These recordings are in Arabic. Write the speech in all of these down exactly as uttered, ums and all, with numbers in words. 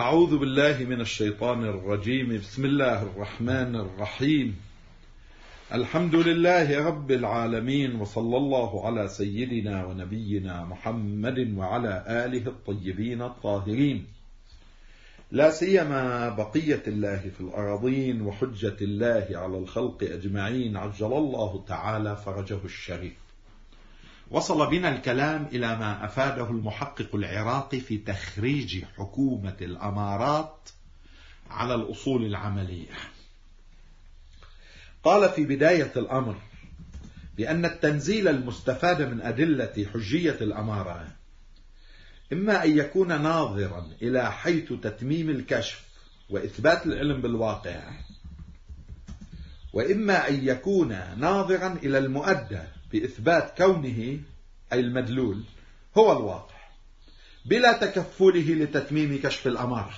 أعوذ بالله من الشيطان الرجيم. بسم الله الرحمن الرحيم. الحمد لله رب العالمين، وصلى الله على سيدنا ونبينا محمد وعلى آله الطيبين الطاهرين، لا سيما بقية الله في الأراضين وحجة الله على الخلق أجمعين، عجل الله تعالى فرجه الشريف. وصل بنا الكلام إلى ما أفاده المحقق العراقي في تخريج حكومة الأمارات على الأصول العملية. قال في بداية الأمر بأن التنزيل المستفاد من أدلة حجية الأمارة إما أن يكون ناظرا إلى حيث تتميم الكشف وإثبات العلم بالواقع، وإما أن يكون ناظرا إلى المؤدى بإثبات كونه أي المدلول هو الواقع بلا تكفله لتتميم كشف الأمارة.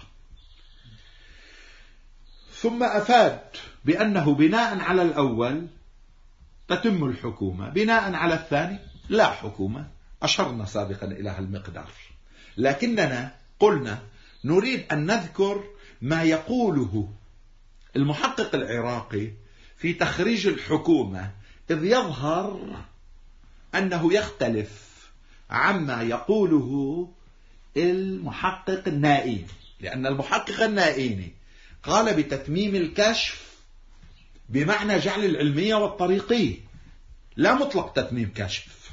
ثم أفاد بأنه بناء على الأول تتم الحكومة، بناء على الثاني لا حكومة. أشرنا سابقا إلى هالمقدار، لكننا قلنا نريد أن نذكر ما يقوله المحقق العراقي في تخريج الحكومة، إذ يظهر أنه يختلف عما يقوله المحقق النائيني، لأن المحقق النائيني قال بتتميم الكشف بمعنى جعل العلمية والطريقية، لا مطلق تتميم كشف.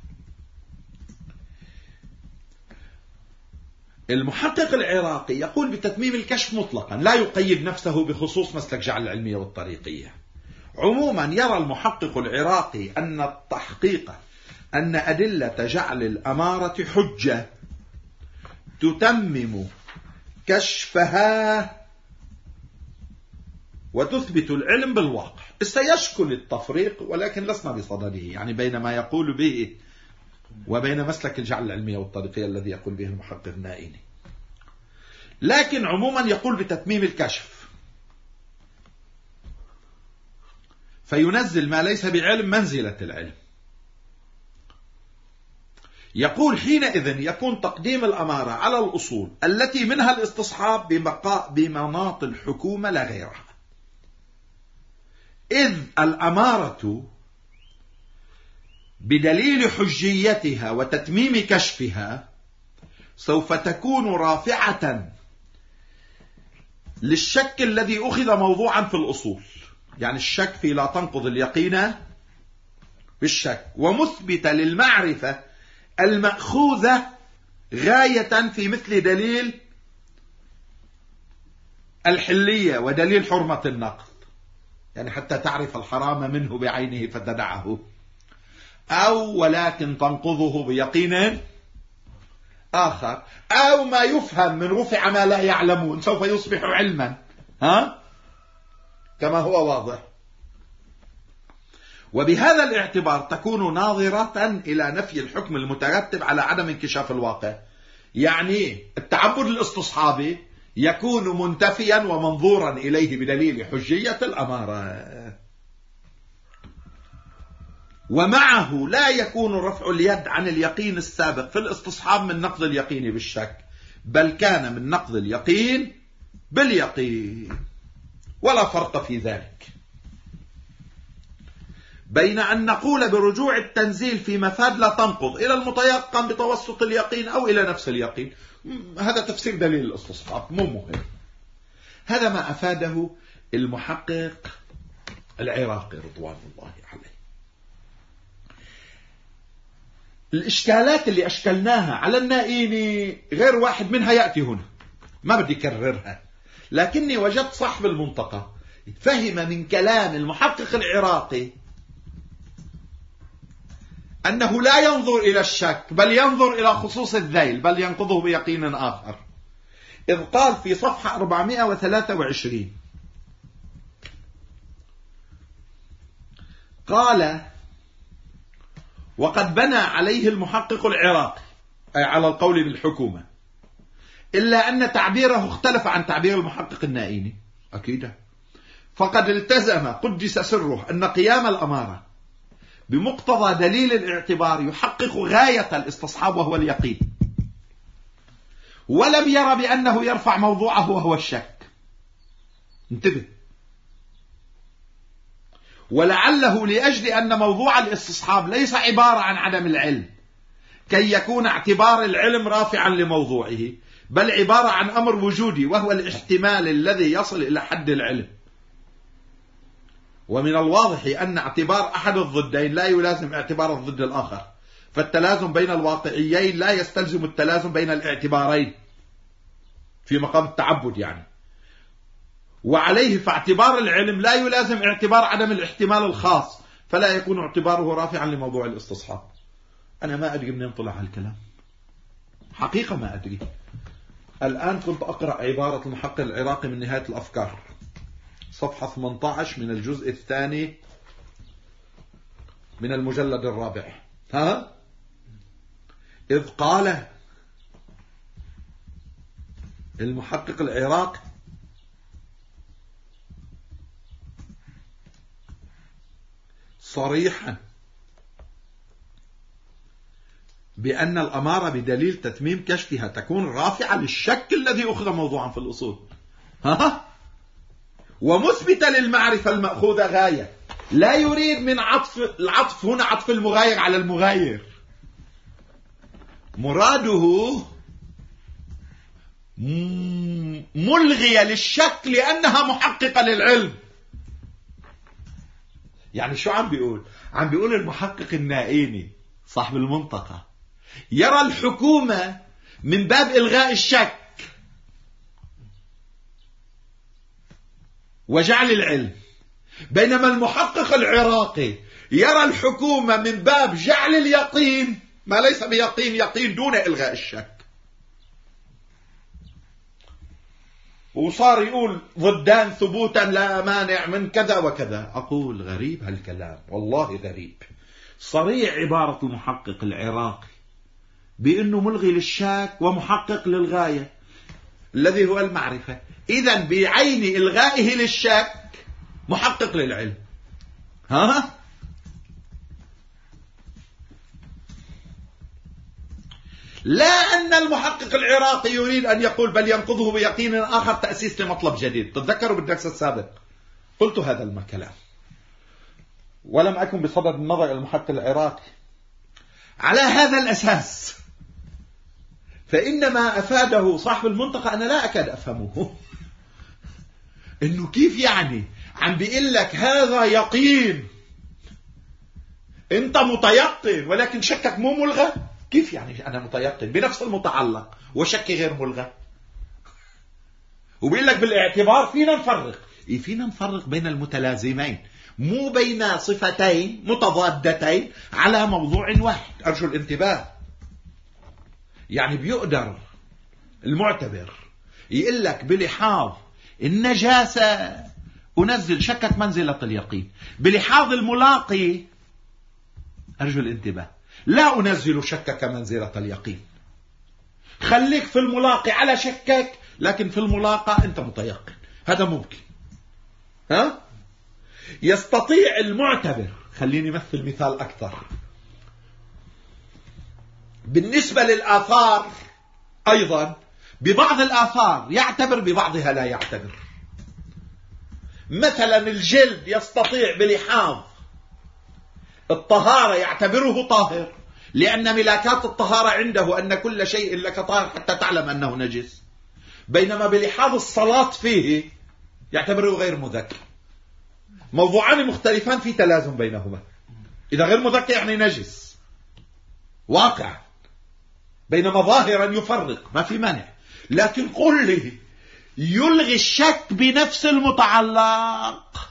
المحقق العراقي يقول بتتميم الكشف مطلقا، لا يقيد نفسه بخصوص مسلك جعل العلمية والطريقية. عموما يرى المحقق العراقي أن التحقيق أن أدلة جعل الأمارة حجة تتمم كشفها وتثبت العلم بالواقع. سيشكل التفريق، ولكن لسنا بصدده، يعني بين ما يقول به وبين مسلك الجعل العلمية والطريقية الذي يقول به المحقق النائيني. لكن عموما يقول بتتميم الكشف، فينزل ما ليس بعلم منزلة العلم. يقول حينئذ يكون تقديم الأمارة على الأصول التي منها الاستصحاب ببقاء بمناط الحكومة لا غيرها، إذ الأمارة بدليل حجيتها وتتميم كشفها سوف تكون رافعة للشك الذي أخذ موضوعا في الأصول، يعني الشك في لا تنقض اليقين بالشك، ومثبتة للمعرفة المأخوذة غاية في مثل دليل الحلية ودليل حرمة النقض، يعني حتى تعرف الحرام منه بعينه فتدعه، أو ولكن تنقضه بيقين آخر، أو ما يفهم من رفع ما لا يعلمون سوف يصبح علما، ها؟ كما هو واضح. وبهذا الاعتبار تكون ناظرة إلى نفي الحكم المترتب على عدم انكشاف الواقع، يعني التعبد الاستصحابي يكون منتفيا ومنظورا إليه بدليل حجية الأمارة، ومعه لا يكون رفع اليد عن اليقين السابق في الاستصحاب من نقض اليقين بالشك، بل كان من نقض اليقين باليقين، ولا فرق في ذلك بين أن نقول برجوع التنزيل في مفاد لا تنقض إلى المتيقن بتوسط اليقين أو إلى نفس اليقين. هذا تفسير دليل الاستصحاب، مو مهم. هذا ما أفاده المحقق العراقي رضوان الله عليه. الإشكالات اللي أشكلناها على النائيني غير واحد منها يأتي هنا، ما بدي أكررها، لكني وجدت صاحب المنطقة فهم من كلام المحقق العراقي أنه لا ينظر إلى الشك بل ينظر إلى خصوص الذيل، بل ينقضه بيقين آخر، إذ قال في صفحة أربعمائة وثلاثة وعشرين قال: وقد بنى عليه المحقق العراقي، أي على القول بالحكومة، إلا أن تعبيره اختلف عن تعبير المحقق النائيني أكيد، فقد التزم قدس سره أن قيام الأمارة بمقتضى دليل الاعتبار يحقق غاية الاستصحاب وهو اليقين، ولم ير بأنه يرفع موضوعه وهو الشك. انتبه. ولعله لأجل أن موضوع الاستصحاب ليس عبارة عن عدم العلم كي يكون اعتبار العلم رافعا لموضوعه، بل عبارة عن أمر وجودي وهو الاحتمال الذي يصل إلى حد العلم. ومن الواضح أن اعتبار أحد الضدين لا يلازم اعتبار الضد الآخر، فالتلازم بين الواقعيين لا يستلزم التلازم بين الاعتبارين في مقام التعبد يعني. وعليه فاعتبار العلم لا يلازم اعتبار عدم الاحتمال الخاص، فلا يكون اعتباره رافعا لموضوع الاستصحاب. أنا ما أدري منين طلع هالكلام، حقيقة ما أدري. الآن كنت أقرأ عبارة المحقق العراقي من نهاية الأفكار صفحة ثمانية عشر من الجزء الثاني من المجلد الرابع، ها؟ إذ قال المحقق العراقي صريحا بأن الأمارة بدليل تتميم كشفها تكون رافعة للشك الذي أخذ موضوعا في الأصول، ها؟ ومثبتة للمعرفة المأخوذة غاية. لا يريد من عطف العطف هنا عطف المغاير على المغاير، مراده ملغية للشك لأنها محققة للعلم. يعني شو عم بيقول؟ عم بيقول المحقق النائيني صاحب المنطقة يرى الحكومة من باب إلغاء الشك وجعل العلم، بينما المحقق العراقي يرى الحكومة من باب جعل اليقين ما ليس بيقين، يقين دون إلغاء الشك. وصار يقول ضدان ثبوتا لا مانع من كذا وكذا. أقول غريب هالكلام، والله غريب. صريح عبارة المحقق العراقي بأنه ملغي للشك ومحقق للغاية الذي هو المعرفة، إذن بعين إلغائه للشك محقق للعلم. ها؟ لا أن المحقق العراقي يريد أن يقول بل ينقضه بيقين آخر تأسيس لمطلب جديد. تتذكروا بالدرس السابق قلت هذا الكلام ولم أكن بصدد النظر إلى المحقق العراقي على هذا الأساس، فإنما أفاده صاحب المنطقة أنا لا أكاد أفهمه. إنه كيف يعني عم بيقول لك هذا يقين، أنت متيقن ولكن شكك مو ملغى. كيف يعني أنا متيقن بنفس المتعلق وشكي غير ملغى؟ وبيقول لك بالاعتبار فينا نفرق. إيه فينا نفرق بين المتلازمين، مو بين صفتين متضادتين على موضوع واحد. أرجو الانتباه. يعني بيقدر المعتبر يقول لك بلحاظ النجاسة أنزل شكك منزلة اليقين، بلحاظ الملاقي أرجو الانتباه لا أنزل شكك منزلة اليقين. خليك في الملاقي على شكك، لكن في الملاقى أنت متيقن. هذا ممكن. ها؟ يستطيع المعتبر، خليني مثل مثال أكثر، بالنسبة للآثار أيضا ببعض الآثار يعتبر ببعضها لا يعتبر. مثلا الجلد يستطيع بلحاظ الطهارة يعتبره طاهر، لأن ملاكات الطهارة عنده أن كل شيء لك طاهر حتى تعلم أنه نجس، بينما بلحاظ الصلاة فيه يعتبره غير مذكر. موضوعان مختلفان في تلازم بينهما. إذا غير مذكر يعني نجس واقع، بينما ظاهرا يفرق، ما في مانع. لكن قل لي يلغي الشك بنفس المتعلق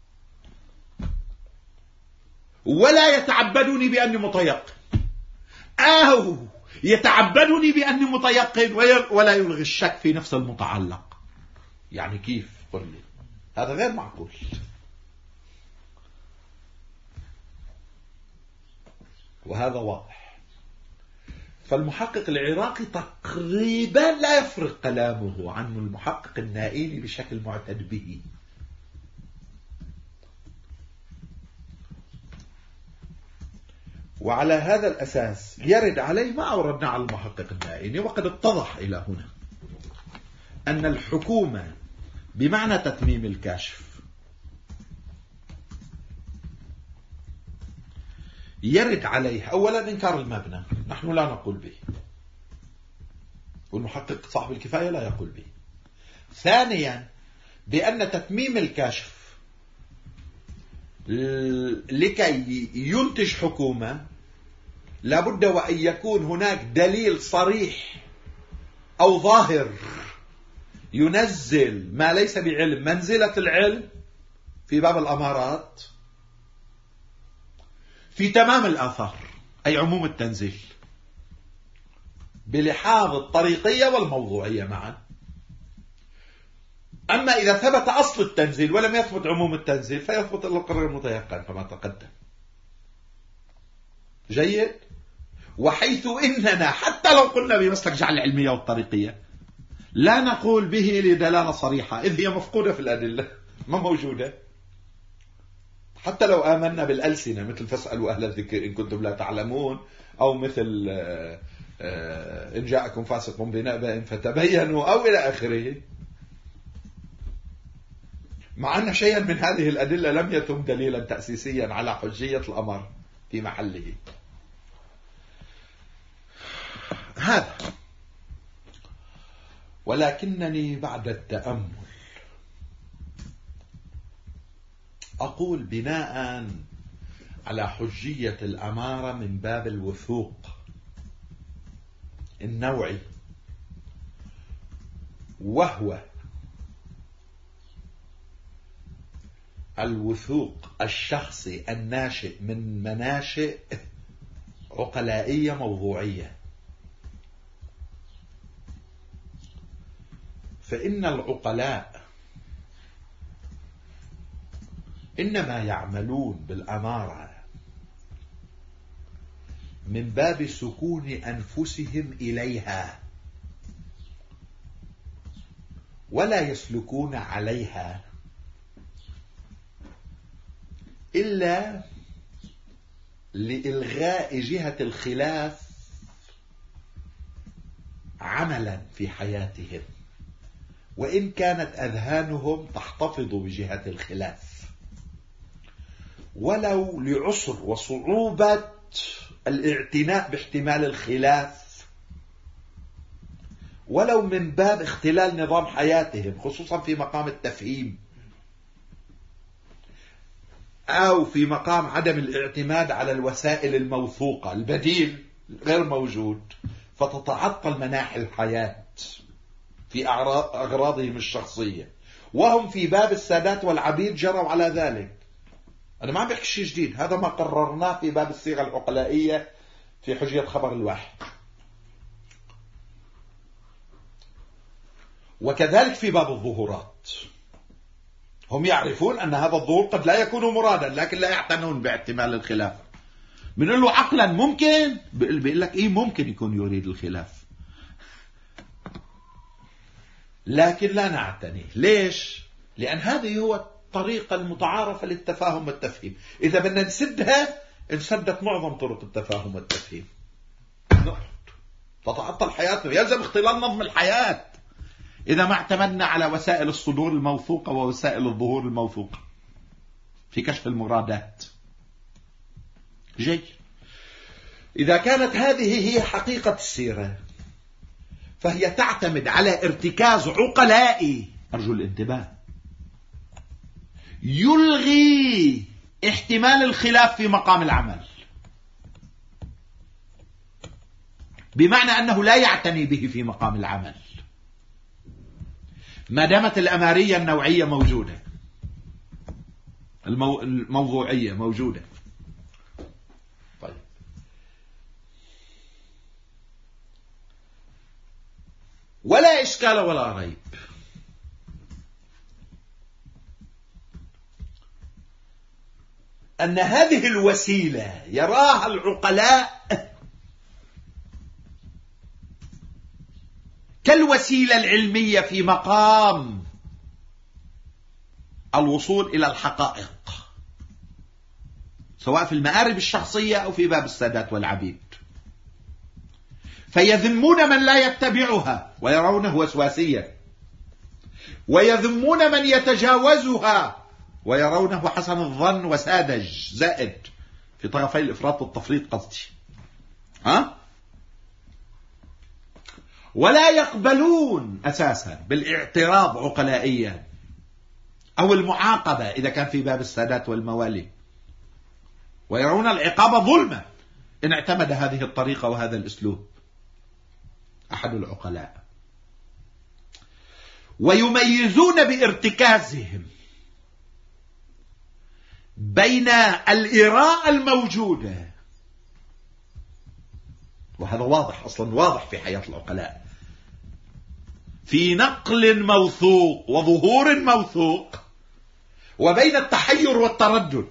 ولا يتعبدني بأني متيقن، أو يتعبدني بأني متيقن ولا يلغي الشك في نفس المتعلق. يعني كيف؟ قل لي. هذا غير معقول. وهذا واضح. فالمحقق العراقي تقريبا لا يفرق كلامه عن المحقق النائيني بشكل معتد به. وعلى هذا الأساس يرد عليه ما أوردنا على المحقق النائني، وقد اتضح إلى هنا أن الحكومة بمعنى تتميم الكاشف يرد عليه أولا إنكار المبنى، نحن لا نقول به، والمحقق صاحب الكفاية لا يقول به. ثانيا بأن تتميم الكاشف لكي ينتج حكومة لابد وأن يكون هناك دليل صريح أو ظاهر ينزل ما ليس بعلم منزلة العلم في باب الأمارات في تمام الآثار، أي عموم التنزيل بلحاظ الطريقية والموضوعية معا. أما إذا ثبت أصل التنزيل ولم يثبت عموم التنزيل فيثبت إلا القرار المتيقن كما تقدم. جيد. وحيث إننا حتى لو قلنا بمسلك جعل العلمية والطريقية لا نقول به لدلالة صريحة، إذ هي مفقودة في الأدلة، ما موجودة. حتى لو آمنا بالألسنة مثل فاسألوا أهل الذكر إن كنتم لا تعلمون، أو مثل إن جاءكم فاسق بنبأ فتبينوا، أو إلى آخره، مع أن شيئا من هذه الأدلة لم يتم دليلا تأسيسيا على حجية الأمر في محله. هذا. ولكنني بعد التأمل أقول بناء على حجية الأمارة من باب الوثوق النوعي، وهو الوثوق الشخصي الناشئ من مناشئ عقلائية موضوعية، فإن العقلاء إنما يعملون بالأمارة من باب سكون أنفسهم إليها، ولا يسلكون عليها إلا لإلغاء جهة الخلاف عملا في حياتهم، وإن كانت أذهانهم تحتفظ بجهة الخلاف، ولو لعسر وصعوبة الاعتناء باحتمال الخلاف، ولو من باب اختلال نظام حياتهم خصوصا في مقام التفهيم، أو في مقام عدم الاعتماد على الوسائل الموثوقة، البديل غير موجود، فتتعطل مناحي الحياة في أغراضهم الشخصية، وهم في باب السادات والعبيد جروا على ذلك. أنا ما عم بحكي شيء جديد، هذا ما قررناه في باب الصيغة العقلائية في حجية خبر الواحد، وكذلك في باب الظهورات. هم يعرفون أن هذا الظهور قد لا يكون مرادا، لكن لا يعتنون باحتمال الخلاف. بنقول له عقلا ممكن، بيقول لك إيه ممكن يكون يريد الخلاف، لكن لا نعتني. ليش؟ لأن هذه هو الطريقة المتعارفة للتفاهم والتفهيم. إذا بدنا نسدها انسدت معظم طرق التفاهم والتفهيم، تتعطل حياتنا، يلزم اختلال نظم الحياة إذا ما اعتمدنا على وسائل الصدور الموثوقة ووسائل الظهور الموثوقة في كشف المرادات. جيد. إذا كانت هذه هي حقيقة السيرة فهي تعتمد على ارتكاز عقلائي، أرجو الانتباه، يلغي احتمال الخلاف في مقام العمل، بمعنى أنه لا يعتني به في مقام العمل ما دامت الأمارية النوعية موجودة، المو... الموضوعية موجودة. طيب، ولا إشكال ولا ريب أن هذه الوسيلة يراها العقلاء كالوسيلة العلمية في مقام الوصول إلى الحقائق، سواء في المآرب الشخصية أو في باب السادات والعبيد، فيذمون من لا يتبعها ويرونه وسواسيا، ويذمون من يتجاوزها ويرونه حسن الظن وساذج زائد في طرفي الإفراط والتفريط قصدي، ها؟ ولا يقبلون أساسا بالاعتراض عقلائيا أو المعاقبة إذا كان في باب السادات والموالي، ويرون العقاب ظلما إن اعتمد هذه الطريقة وهذا الأسلوب أحد العقلاء. ويميزون بارتكازهم بين الإراءة الموجودة، وهذا واضح أصلا، واضح في حياة العقلاء، في نقل موثوق وظهور موثوق، وبين التحير والتردد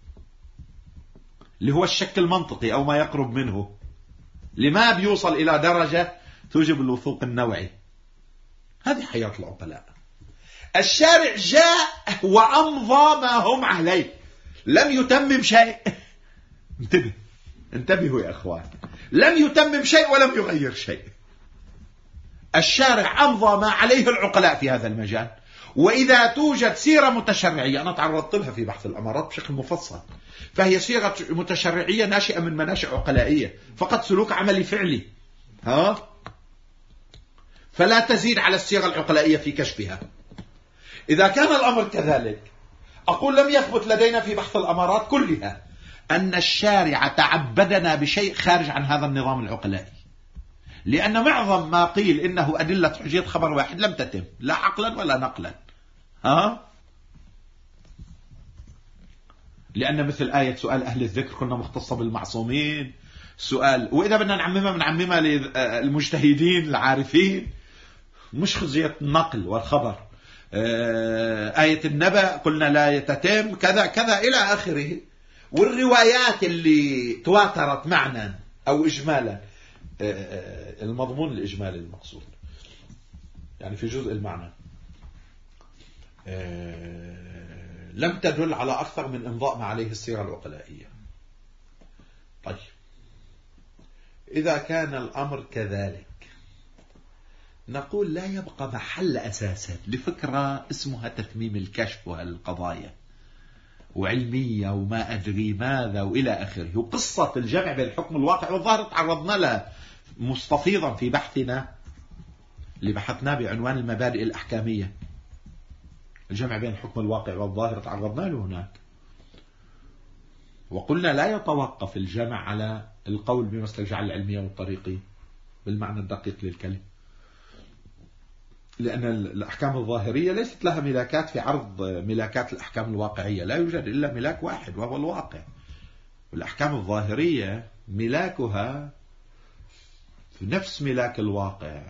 اللي هو الشك المنطقي أو ما يقرب منه، لما بيوصل إلى درجة توجب الوثوق النوعي. هذه حياة العقلاء. الشارع جاء وأمضى ما هم عليه، لم يتمم شيء. انتبه انتبهوا يا أخوان، لم يتمم شيء ولم يغير شيء. الشارع أمضى ما عليه العقلاء في هذا المجال. وإذا توجد سيرة متشرعية، أنا تعرضت لها في بحث الأمارات بشكل مفصل، فهي سيرة متشرعية ناشئة من مناشئ عقلائية، فقط سلوك عملي فعلي، ها؟ فلا تزيد على السيرة العقلائية في كشفها. إذا كان الأمر كذلك، أقول لم يثبت لدينا في بحث الأمارات كلها أن الشارع تعبدنا بشيء خارج عن هذا النظام العقلائي، لأن معظم ما قيل إنه أدلة حجية خبر واحد لم تتم لا عقلا ولا نقلا، ها؟ لأن مثل آية سؤال أهل الذكر كنا مختصة بالمعصومين، سؤال وإذا بدنا نعممها بنعممها للمجتهدين العارفين، مش خزية النقل والخبر. آية النبأ قلنا لا يتتم كذا كذا إلى آخره. والروايات اللي تواترت معنا أو إجمالا، المضمون الإجمالي المقصود يعني في جزء المعنى، لم تدل على أكثر من إمضاء ما عليه السيرة العقلائية. طيب إذا كان الأمر كذلك، نقول لا يبقى محل أساسا لفكرة اسمها تتميم الكشف وهالقضايا وعلمية وما أدري ماذا وإلى آخره. وقصة الجمع بين الحكم الواقع والظاهر تعرضنا لها مستفيضا في بحثنا اللي بحثناه بعنوان المبادئ الأحكامية. الجمع بين الحكم الواقع والظاهر تعرضنا له هناك، وقلنا لا يتوقف الجمع على القول بمسلك جعل العلمية والطريقي بالمعنى الدقيق للكلمة، لأن الأحكام الظاهرية ليست لها ملاكات في عرض ملاكات الأحكام الواقعية، لا يوجد إلا ملاك واحد وهو الواقع. والأحكام الظاهرية ملاكها في نفس ملاك الواقع،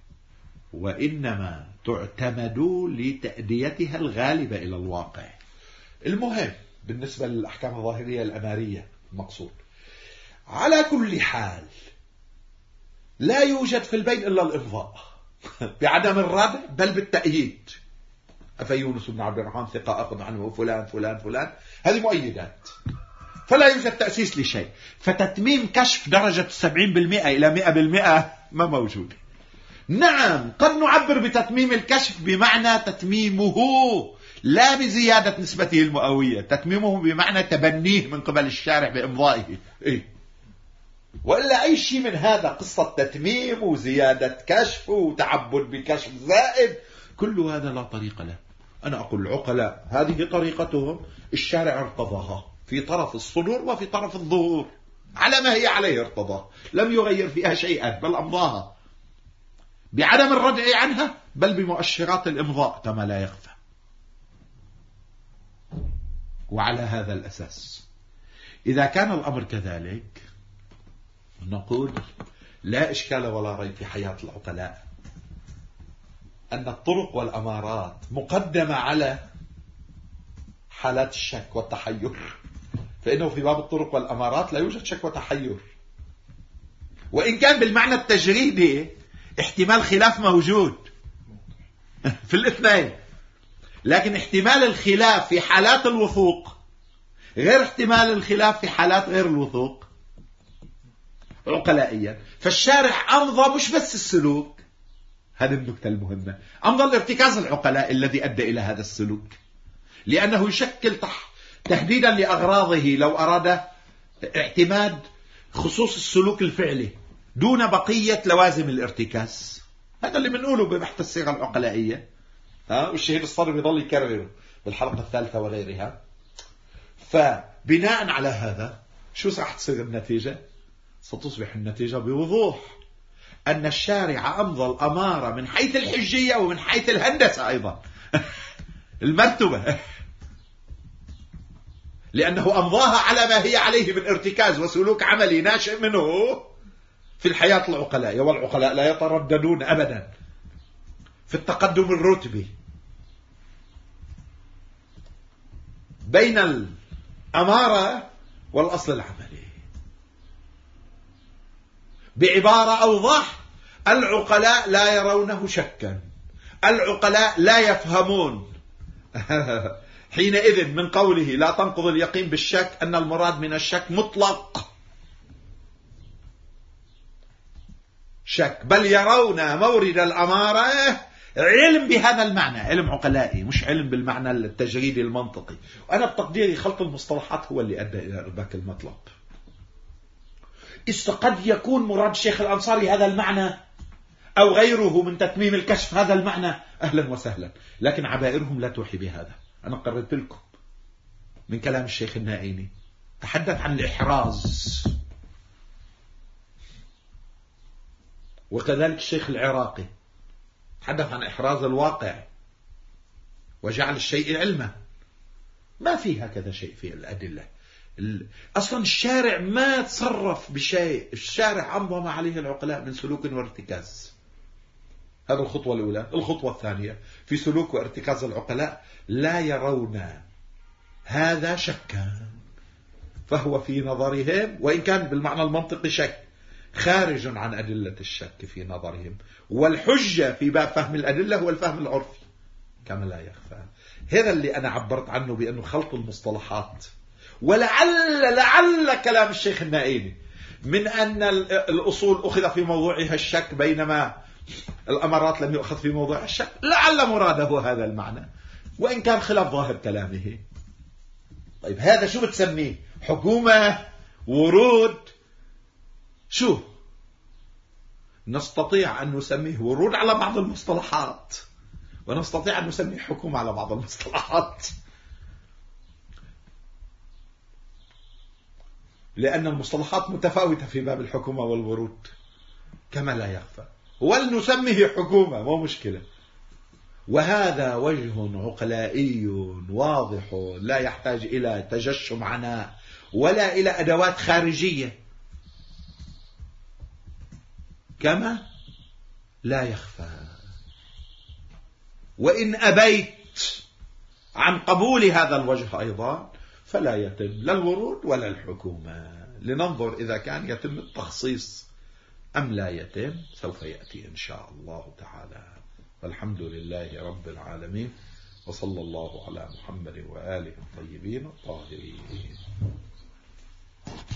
وإنما تعتمد لتأديتها الغالبة إلى الواقع. المهم بالنسبة للأحكام الظاهرية الأمارية المقصود. على كل حال لا يوجد في البين إلا الإمضاء بعدم الردع بل بالتأييد. أفيونس بن عبد الرحمن ثقة أخذ عنه فلان فلان فلان، هذه مؤيدات، فلا يوجد تأسيس لشيء. فتتميم كشف درجة سبعين بالمئة إلى مئة بالمئة ما موجود. نعم قد نعبر بتتميم الكشف بمعنى تتميمه لا بزيادة نسبته المئوية، تتميمه بمعنى تبنيه من قبل الشارع بإمضائه. إيه؟ وإلا أي شيء من هذا قصة تتميم وزيادة كشف وتعبد بكشف زائد، كل هذا لا طريق له. أنا أقول العقلاء هذه طريقتهم، الشارع ارتضاها في طرف الصدور وفي طرف الظهور على ما هي عليه ارتضاه، لم يغير فيها شيئا بل أمضاها بعدم الردع عنها بل بمؤشرات الإمضاء كما لا يخفى. وعلى هذا الأساس إذا كان الأمر كذلك، نقول لا إشكال ولا ريب في حياة العقلاء أن الطرق والأمارات مقدمة على حالات الشك والتحير، فإنه في باب الطرق والأمارات لا يوجد شك وتحير، وإن كان بالمعنى التجريدي احتمال خلاف موجود في الاثنين، لكن احتمال الخلاف في حالات الوثوق غير احتمال الخلاف في حالات غير الوثوق عقلائيا. فالشارع أمضى مش بس السلوك، هذه النكتة المهمة، أمضى الارتكاز العقلاء الذي أدى إلى هذا السلوك، لأنه يشكل تهديدا لأغراضه لو أراد اعتماد خصوص السلوك الفعلي دون بقية لوازم الارتكاز. هذا اللي بنقوله ببحث الصيغة العقلائية، ها، والشهيد الصدر يضل يكرره بالحلقة الثالثة وغيرها. فبناء على هذا شو راح تصير النتيجة؟ ستصبح النتيجة بوضوح أن الشارع أمضى الأمارة من حيث الحجية ومن حيث الهندسة أيضا المرتبة، لأنه أمضاها على ما هي عليه من ارتكاز وسلوك عملي ناشئ منه في الحياة العقلائية. والعقلاء لا يترددون أبدا في التقدم الرتبي بين الأمارة والأصل العملي. بعبارة أوضح، العقلاء لا يرونه شكا، العقلاء لا يفهمون حينئذ من قوله لا تنقض اليقين بالشك أن المراد من الشك مطلق شك، بل يرون مورد الأمارة علم بهذا المعنى، علم عقلائي مش علم بالمعنى التجريدي المنطقي. وأنا بتقديري خلط المصطلحات هو اللي أدى إلى ذاك المطلب. إذ قد يكون مراد الشيخ الأنصاري هذا المعنى أو غيره من تتميم الكشف هذا المعنى، أهلا وسهلا، لكن عبائرهم لا توحي بهذا. أنا قررت لكم من كلام الشيخ النائيني تحدث عن الإحراز، وكذلك الشيخ العراقي تحدث عن إحراز الواقع وجعل الشيء علما. ما في هكذا شيء في الأدلة. أصلا الشارع ما تصرف بشيء، الشارع أمضى ما عليه العقلاء من سلوك وارتكاز. هذه الخطوة الأولى. الخطوة الثانية في سلوك وارتكاز العقلاء لا يرون هذا شكا، فهو في نظرهم وإن كان بالمعنى المنطقي شك خارج عن أدلة الشك في نظرهم، والحجة في باب فهم الأدلة هو الفهم العرفي كما لا يخفى. هذا اللي أنا عبرت عنه بأنه خلط المصطلحات. ولعل لعل كلام الشيخ النائيني من أن الأصول أخذ في موضوعها الشك بينما الأمارات لم يؤخذ في موضوع الشك، لعل مراده هذا المعنى وإن كان خلاف ظاهر كلامه. طيب هذا شو بتسميه؟ حكومة؟ ورود؟ شو؟ نستطيع أن نسميه ورود على بعض المصطلحات، ونستطيع أن نسميه حكومة على بعض المصطلحات، لأن المصطلحات متفاوتة في باب الحكومة والورود كما لا يخفى، ولنسميه حكومة مو مشكلة. وهذا وجه عقلائي واضح لا يحتاج إلى تجشم عناء ولا إلى أدوات خارجية كما لا يخفى. وإن أبيت عن قبول هذا الوجه أيضا فلا يتم لا الورود ولا الحكومة. لننظر إذا كان يتم التخصيص أم لا يتم، سوف يأتي إن شاء الله تعالى. والحمد لله رب العالمين، وصلى الله على محمد وآله الطيبين الطاهرين.